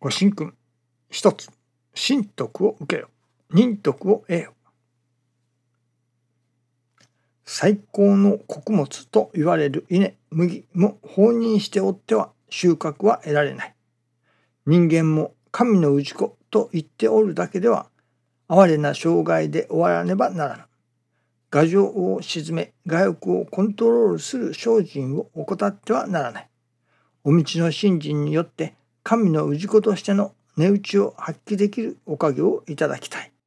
ご神君。一つ、神徳を受けよ。仁徳を得よ。最高の穀物と言われる稲、麦も放任しておっては収穫は得られない。人間も神の氏子と言っておるだけでは哀れな障害で終わらねばならぬ。牙城を鎮め、我欲をコントロールする精進を怠ってはならない。お道の信心によって神の氏子としての値打ちを発揮できるおかげをいただきたい。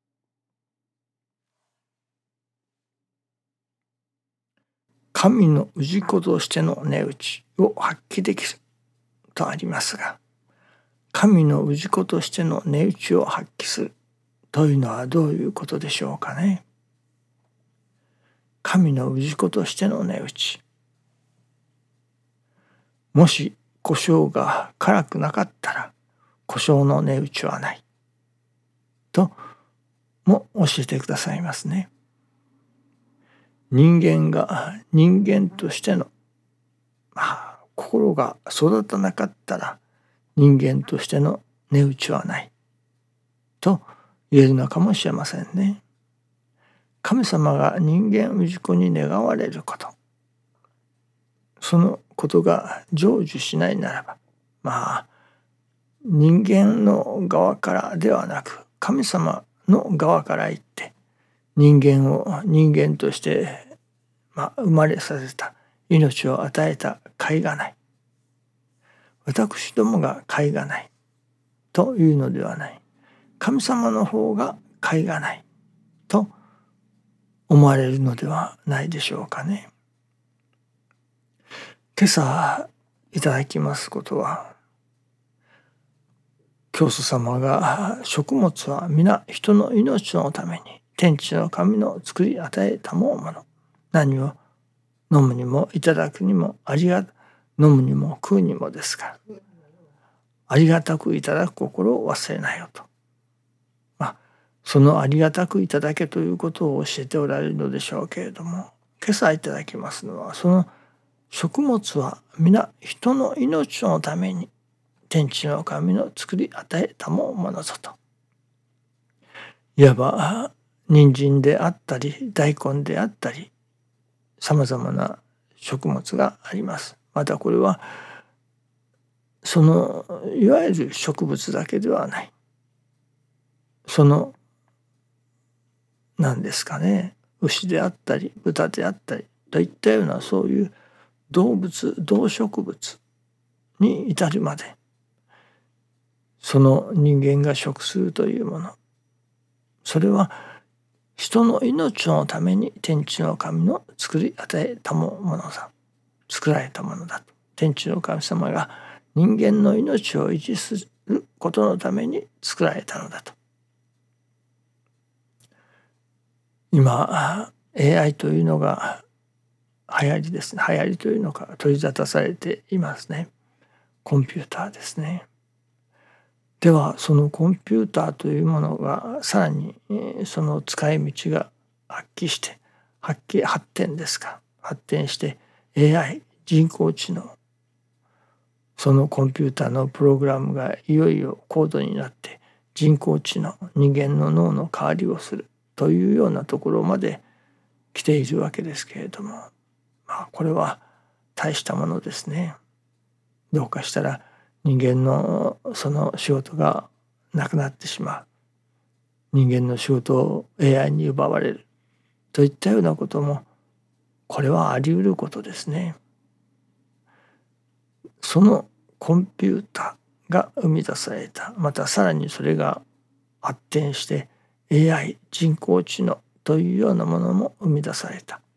神の氏子としての値打ちを発揮できるとありますが、神の氏子としての値打ちを発揮するというのはどういうことでしょうかね。神の氏子としての値打ち。もし胡椒が辛くなかったら胡椒の値打ちはないとも教えてくださいますね。人間が人間としての心が育たなかったら人間としての値打ちはないと言えるのかもしれませんね。神様が人間氏子に願われること、そのことが成就しないならば、人間の側からではなく神様の側から言って人間を人間として生まれさせた、命を与えた甲斐がない、私どもが甲斐がないというのではない、神様の方が甲斐がないと思われるのではないでしょうかね。今朝いただきますことは、教祖様が食物は皆人の命のために天地の神の作り与えたもの、何を飲むにもいただくにも飲むにも食うにもですから、ありがたくいただく心を忘れないよと、そのありがたくいただけということを教えておられるのでしょうけれども、今朝いただきますのは、その食物は皆人の命のために天地の神の作り与えたものぞと。いわば人参であったり大根であったりさまざまな食物があります。またこれはそのいわゆる植物だけではない、その何ですかね、牛であったり豚であったりといったようなそういう動物動植物に至るまで、その人間が食するというもの、それは人の命のために天地の神の作り与えたものだ、作られたものだと。天地の神様が人間の命を維持することのために作られたのだと。今 AI というのが流行りですね。流行りというのか取り沙汰されていますね。コンピューターですね。ではそのコンピューターというものがさらにその使い道が発展して AI 人工知能、そのコンピューターのプログラムがいよいよ高度になって人工知能、人間の脳の代わりをするというようなところまで来ているわけですけれども、これは大したものですね。どうかしたら人間のその仕事がなくなってしまう、人間の仕事を AI に奪われるといったようなことも、これはあり得ることですね。そのコンピューターが生み出された、またさらにそれが発展して AI 人工知能というようなものも生み出された。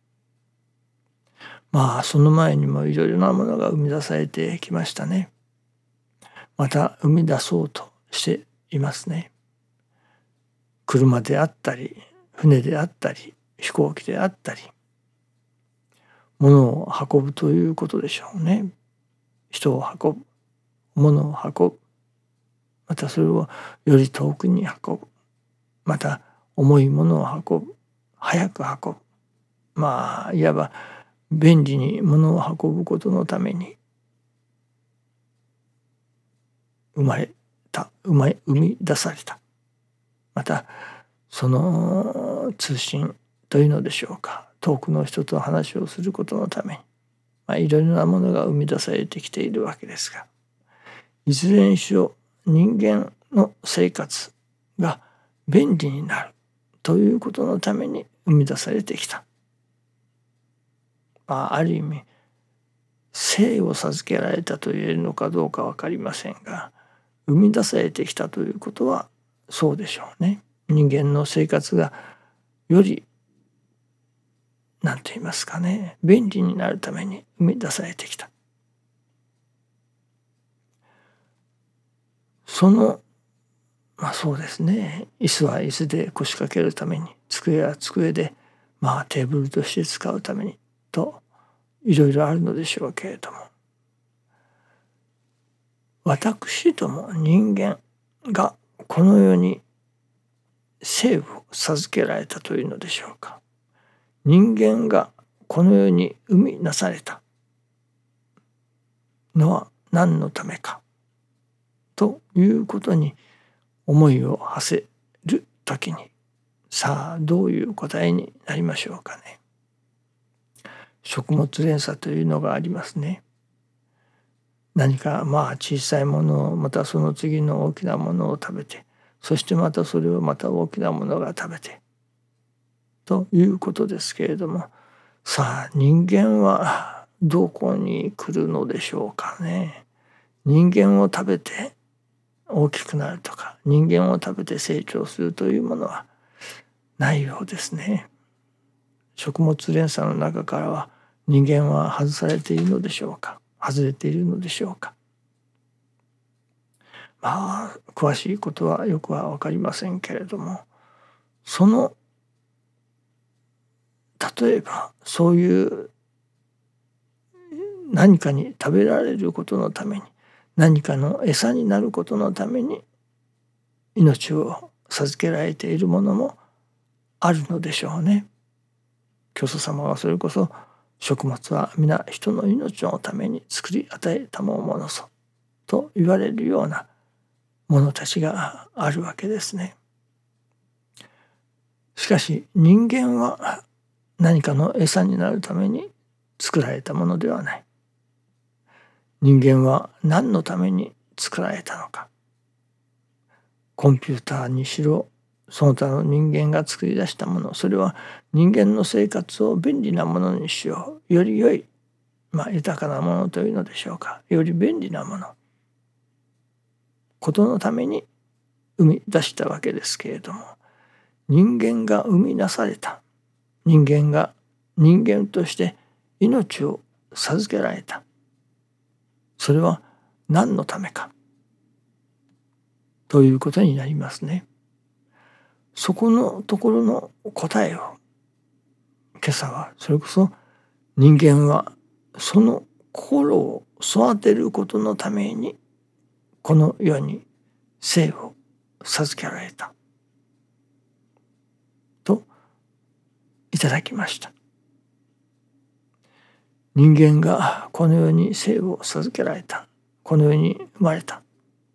その前にもいろいろなものが生み出されてきましたね。また生み出そうとしていますね。車であったり船であったり飛行機であったり、物を運ぶということでしょうね。人を運ぶ、物を運ぶ、またそれをより遠くに運ぶ、また重いものを運ぶ、早く運ぶ、いわば便利に物を運ぶことのために生まれ生み出された。またその通信というのでしょうか、遠くの人と話をすることのために、いろいろなものが生み出されてきているわけですが、いずれにしろ人間の生活が便利になるということのために生み出されてきた。ある意味生を授けられたと言えるのかどうか分かりませんが、生み出されてきたということはそうでしょうね。人間の生活がより何と言いますかね、便利になるために生み出されてきた。そのそうですね、椅子は椅子で腰掛けるために、机は机でテーブルとして使うためにといろいろあるのでしょうけれども、私ども人間がこの世に生を授けられたというのでしょうか。人間がこの世に生み出されたのは何のためかということに思いを馳せるときに、さあどういう答えになりましょうかね。食物連鎖というのがありますね。何か小さいものをまたその次の大きなものを食べて、そしてまたそれをまた大きなものが食べてということですけれども、さあ人間はどこに来るのでしょうかね。人間を食べて大きくなるとか、人間を食べて成長するというものはないようですね。食物連鎖の中からは人間は外されているのでしょうか、外れているのでしょうか。詳しいことはよくは分かりませんけれども、その例えばそういう何かに食べられることのために、何かの餌になることのために命を授けられているものもあるのでしょうね。教祖様はそれこそ、食物は皆人の命のために作り与えたものぞと言われるようなものたちがあるわけですね。しかし人間は何かの餌になるために作られたものではない。人間は何のために作られたのか。コンピューターにしろ、その他の人間が作り出したもの、それは人間の生活を便利なものにしよう、より良い、豊かなものというのでしょうか、より便利なもの、ことのために生み出したわけですけれども、人間が生み出された、人間が人間として命を授けられた、それは何のためかということになりますね。そこのところの答えを今朝は、それこそ人間はその心を育てることのためにこの世に生を授けられたといただきました。人間がこの世に生を授けられた、この世に生まれた、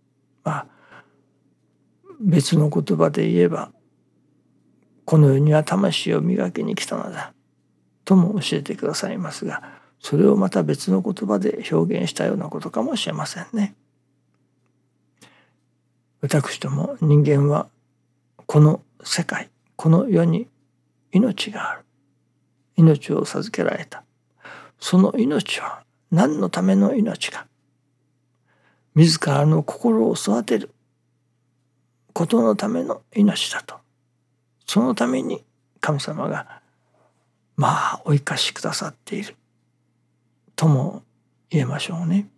別の言葉で言えば、この世には魂を磨きに来たのだとも教えてくださいますが、それをまた別の言葉で表現したようなことかもしれませんね。私ども人間はこの世界、この世に命がある。命を授けられた。その命は何のための命か。自らの心を育てることのための命だと。そのために神様がお生かしくださっているとも言えましょうね。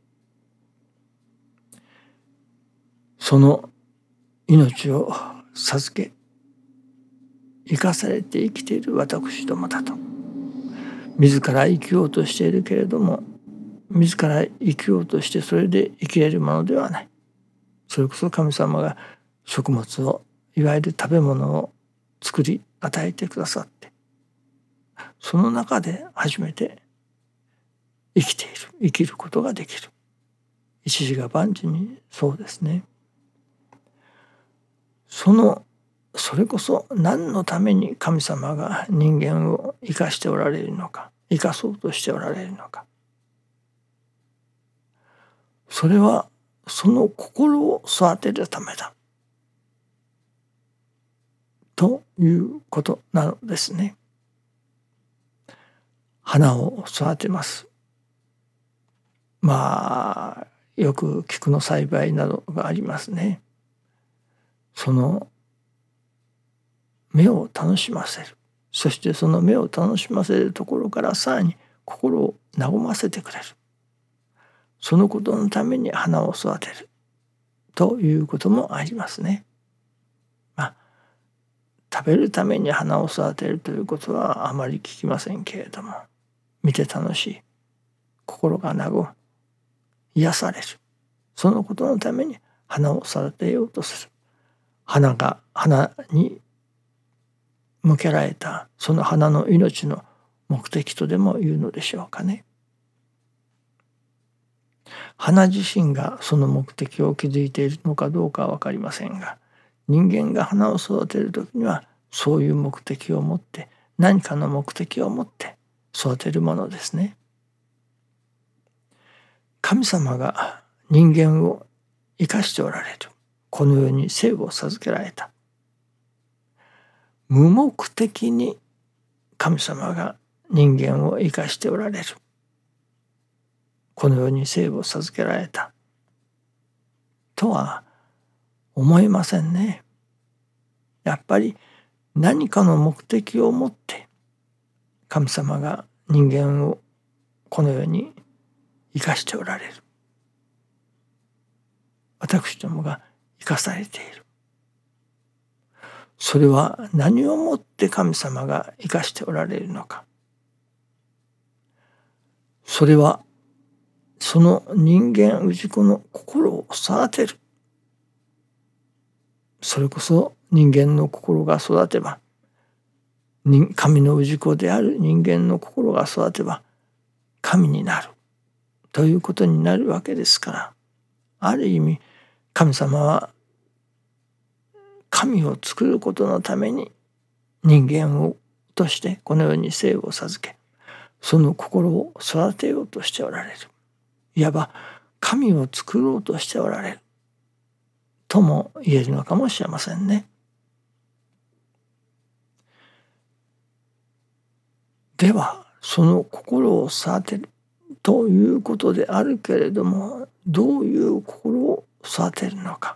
その命を授け生かされて生きている私どもだと。自ら生きようとしているけれども、自ら生きようとしてそれで生きれるものではない。それこそ神様が食物を、いわゆる食べ物を作り与えてくださって、その中で初めて生きることができる。一時が万事にそうですね。 それこそ何のために神様が人間を生かしておられるのか、生かそうとしておられるのか。それはその心を育てるためだということなのですね。花を育てます。よく菊の栽培などがありますね。その目を楽しませる。そしてその目を楽しませるところからさらに心を和ませてくれる。そのことのために花を育てるということもありますね。食べるために花を育てるということはあまり聞きませんけれども、見て楽しい、心が和む、癒される、そのことのために花を育てようとする。花に向けられたその花の命の目的とでも言うのでしょうかね。花自身がその目的を築いているのかどうかは分かりませんが、人間が花を育てる時にはそういう目的を持って、何かの目的を持って育てるものですね。神様が人間を生かしておられる。この世に生を授けられた。無目的に神様が人間を生かしておられる。この世に生を授けられたとは思いませんね。やっぱり何かの目的を持って神様が人間をこの世に生かしておられる。私どもが生かされている。それは何をもって神様が生かしておられるのか。それはその人間氏子の心を育てる。それこそ人間の心が育てば、神の氏子である人間の心が育てば神になるということになるわけですから、ある意味神様は神を作ることのために人間をとしてこの世に生を授け、その心を育てようとしておられる。いわば神を作ろうとしておられるとも言えるのかもしれませんね。ではその心を育てるということであるけれども、どういう心を育てるのか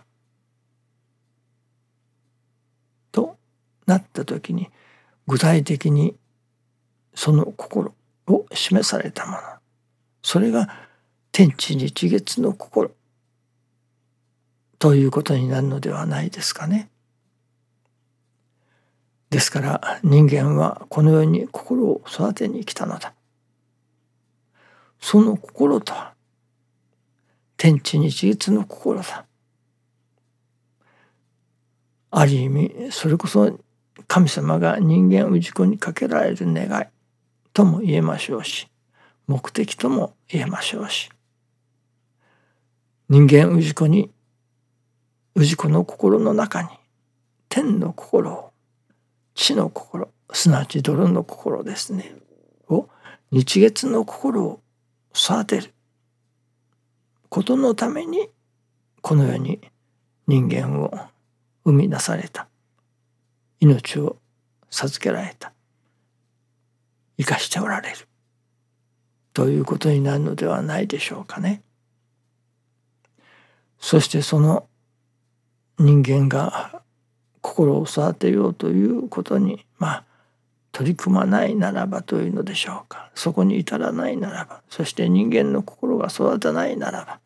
となった時に、具体的にその心を示されたもの、それが天地日月の心ということになるのではないですかね。ですから人間はこの世に心を育てに来たのだ。その心とは天地日月の心だ。ある意味それこそ神様が人間氏子にかけられる願いとも言えましょうし、目的とも言えましょうし、人間氏子の心の中に天の心を、地の心、すなわち泥の心ですねを、日月の心を育てることのためにこの世に人間を生み出された、命を授けられた、生かしておられるということになるのではないでしょうかね。そしてその人間が心を育てようということに取り組まないならばというのでしょうか。そこに至らないならば、そして人間の心が育たないなら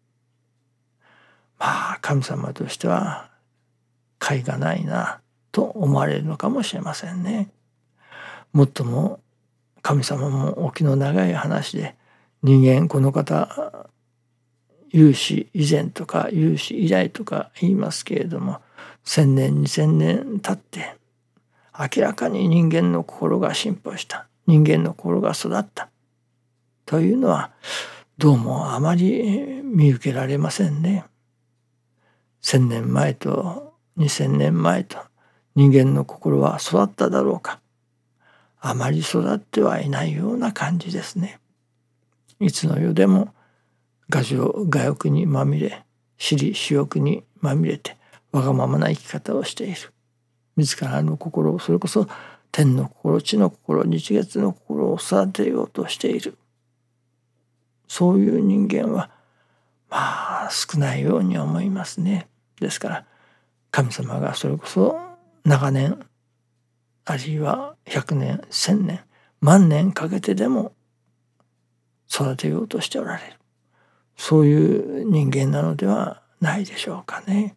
ば、神様としては甲斐がないなと思われるのかもしれませんね。もっとも神様もお気の長い話で、人間この方有史以前とか有史以来とか言いますけれども、1000年2000年経って明らかに人間の心が進歩した、人間の心が育ったというのはどうもあまり見受けられませんね。1000年前と 2000年前と人間の心は育っただろうか。あまり育ってはいないような感じですね。いつの世でも我情我欲にまみれ、私利私欲にまみれてわがままな生き方をしている。自らの心を、それこそ天の心、地の心、日月の心を育てようとしている。そういう人間は少ないように思いますね。ですから神様がそれこそ長年、あるいは100年、1000年、万年かけてでも育てようとしておられる。そういう人間なのではないでしょうかね。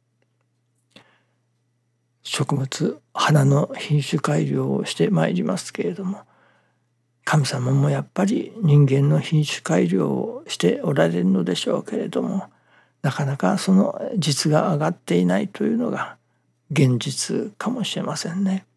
食物、花の品種改良をしてまいりますけれども、神様もやっぱり人間の品種改良をしておられるのでしょうけれども、なかなかその実が上がっていないというのが現実かもしれませんね。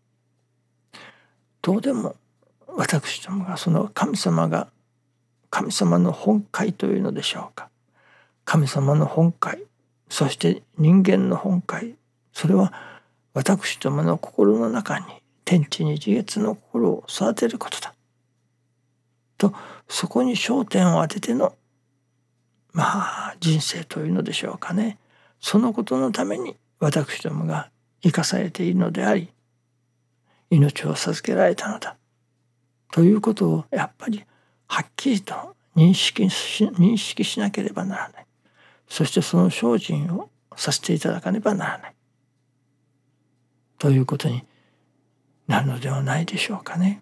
どうでも私どもがその神様の本懐というのでしょうか。神様の本懐、そして人間の本懐、それは私どもの心の中に天地日月の心を育てることだと、そこに焦点を当てての人生というのでしょうかね。そのことのために私どもが生かされているのであり、命を授けられたのだということをやっぱりはっきりと認識しなければならない。そしてその精進をさせていただかねばならないということになるのではないでしょうかね。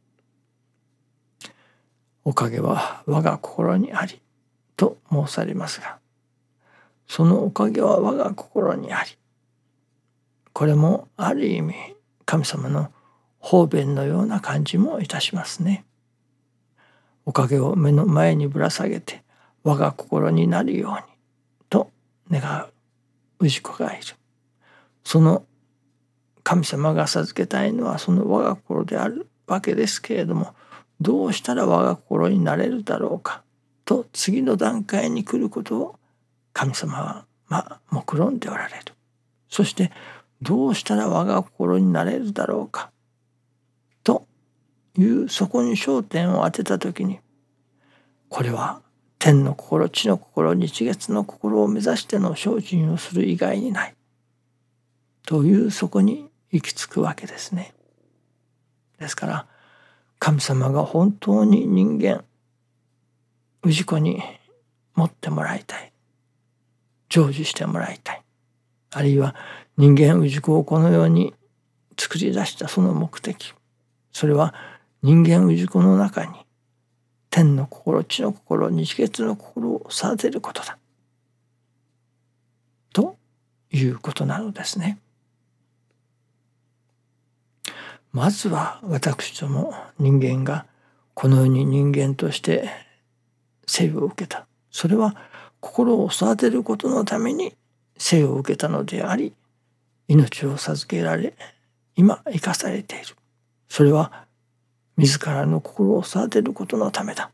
おかげは我が心にありと申されますが、そのおかげは我が心にあり、これもある意味神様の方便のような感じもいたしますね。おかげを目の前にぶら下げて我が心になるようにと願う氏子がいる。その神様が授けたいのはその我が心であるわけですけれども、どうしたら我が心になれるだろうかと次の段階に来ることを神様は目論んでおられる。そしてどうしたら我が心になれるだろうかというそこに焦点を当てたときに、これは天の心、地の心、日月の心を目指しての精進をする以外にないというそこに行き着くわけですね。ですから神様が本当に人間氏子に持ってもらいたい、成就してもらいたい、あるいは人間氏子をこのように作り出したその目的、それは人間氏子の中に天の心、地の心、日月の心を育てることだということなのですね。まずは私ども人間がこのように人間として生を受けた。それは心を育てることのために生を受けたのであり、命を授けられ、今生かされている。それは自らの心を育てることのためだ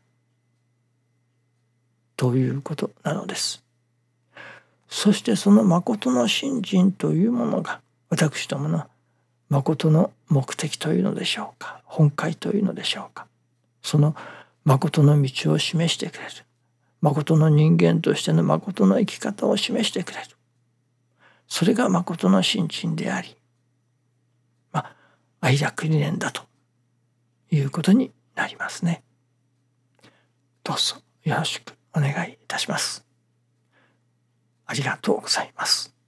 ということなのです。そしてその誠の信心というものが私どもの誠の目的というのでしょうか、本懐というのでしょうか、その誠の道を示してくれる、誠の人間としての誠の生き方を示してくれる、それが誠の信心であり、愛楽理念だということになりますね。どうぞよろしくお願いいたします。ありがとうございます。